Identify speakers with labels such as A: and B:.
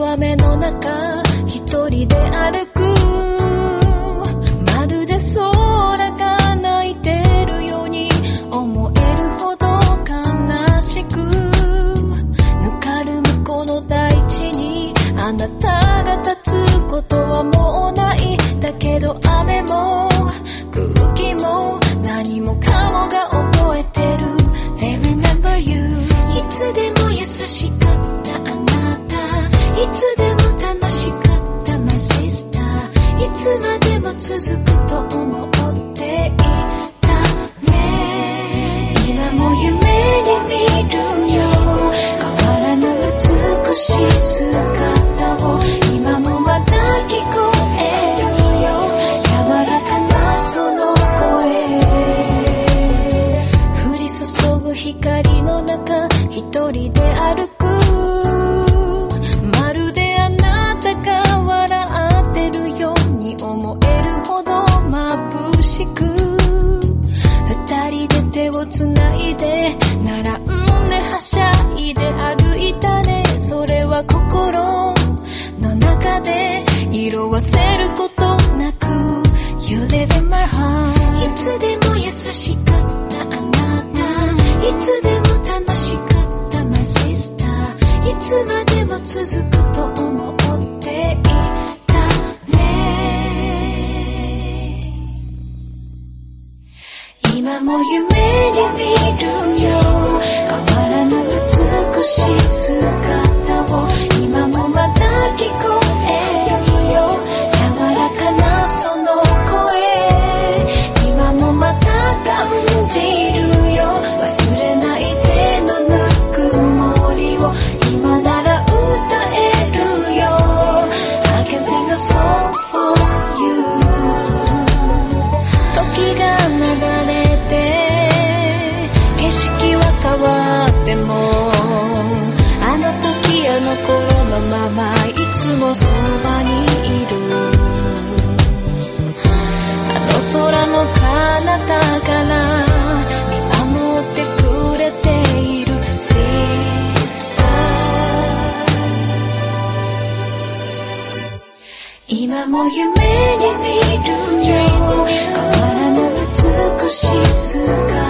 A: 雨の中一人で歩く、まるで空が泣いてるように思えるほど悲しく、ぬかるむこの大地にあなたが立つことはもうない。だけど雨も空気も何もかもが覚えてる。 They remember you。 いつでも優しかったあなた、いつでも楽しかった My sister。 いつまでも続くと思っていたね。今も夢に見るよ変わらぬ美しい姿を、今もまだ聞こえるよ柔らかなその声。降り注ぐ光の中一人で歩く、まるであなたが笑ってるように思えるほど眩しく、二人で手をつないで並んではしゃいで歩いたね。それは心の中で色あせることなく You live in my heart。 いつでも優しかったあなた、いつでも楽しかった My sister。 いつまでも続くと思っていたね。今も夢に見るよ変わらぬ美しい姿を、今もまだ聞こえるよ柔らかなその声。今もまた感じるよ忘れないでのぬくもりを、今なら歌えるよ I can sing a song for you。 時が流れて景色は変わっても、あの時あの頃のままいつもそばにいる。あの空の彼方から見守ってくれている Sister。 今も夢に見るよ変わらぬ美しい姿